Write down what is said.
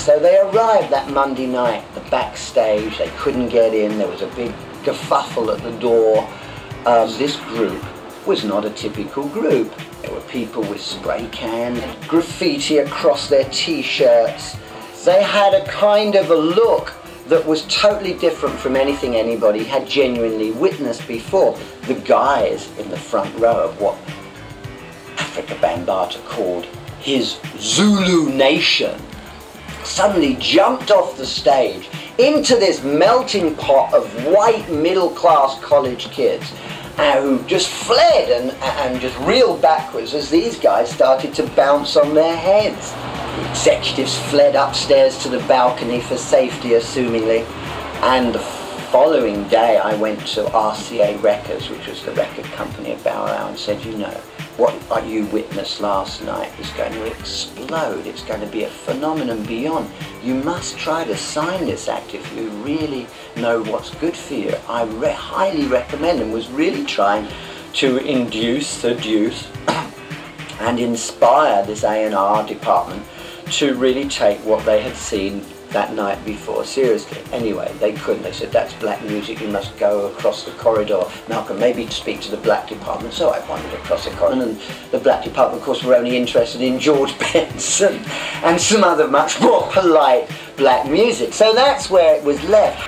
So they arrived that Monday night at the backstage. They couldn't get in. There was a big kerfuffle at the door. This group was not a typical group. There were people with spray cans, graffiti across their t-shirts. They had a kind of a look that was totally different from anything anybody had genuinely witnessed before. The guys in the front row of what Afrika Bambaataa called his Zulu Nation suddenly jumped off the stage into this melting pot of white middle-class college kids who just fled and just reeled backwards as these guys started to bounce on their heads. The executives fled upstairs to the balcony for safety, assumingly, and the following day I went to RCA Records, which was the record company of Bow Wow, and said, you know, what you witnessed last night is going to explode. It's going to be a phenomenon beyond. You must try to sign this act if you really know what's good for you. I highly recommend, and was really trying to induce, seduce, and inspire this A&R department to really take what they had seen that night before seriously. Anyway, they couldn't. They said, that's black music, you must go across the corridor. Malcolm, maybe speak to the black department. So I wandered across the corridor, and the black department, of course, were only interested in George Benson and some other much more polite black music. So that's where it was left.